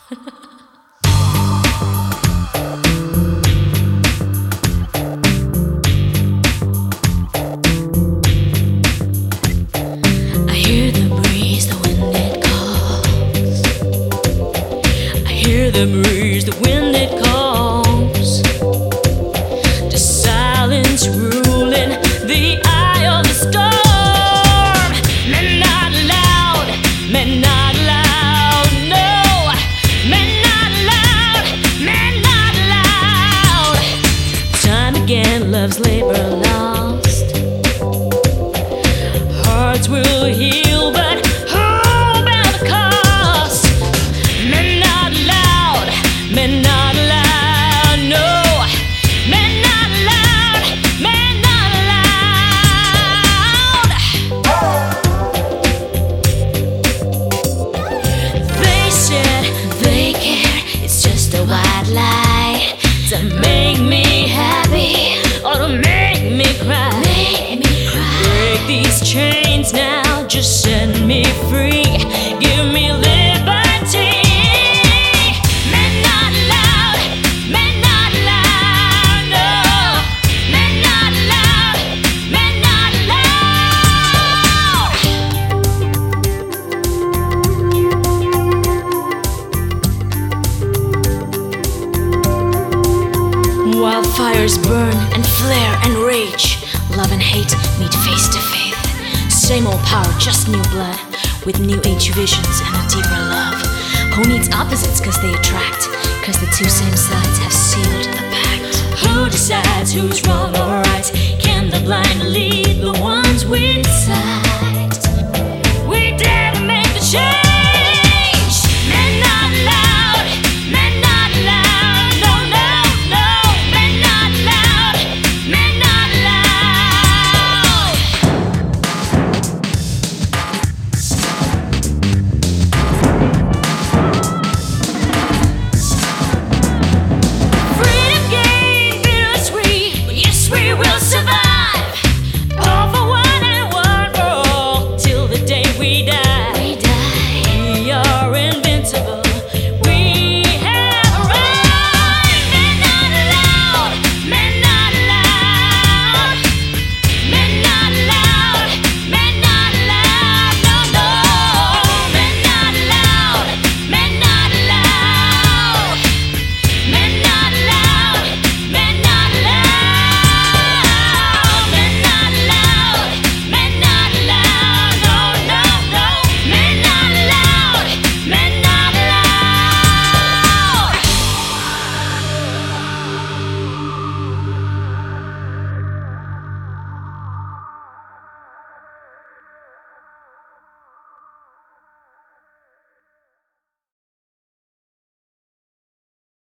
I hear the breeze, the wind it calls. I hear the breeze, the wind it calls. The silence ruling the eye of the storm. Men not loud, men not loud, no. Men not loud, men not loud. Time again, love's labor lost. Hearts will heal, but who bear the cost? Men not loud, men not loud, no. Men not loud, men not loud. They said they care, it's just a white lie to make me happy or to make me cry. Break these chains now, just set me free. Give me liberty. Men not loud, men not loud, no. Men not loud, men not loud. Wildfires burn and flare and rage. Love and hate meet face to face. Same old power, just new blood, with new age visions and a deeper love. Who needs opposites cause they attract? Cause the two same sides have sealed a pact. Who decides who's wrong or right? Can the blind lead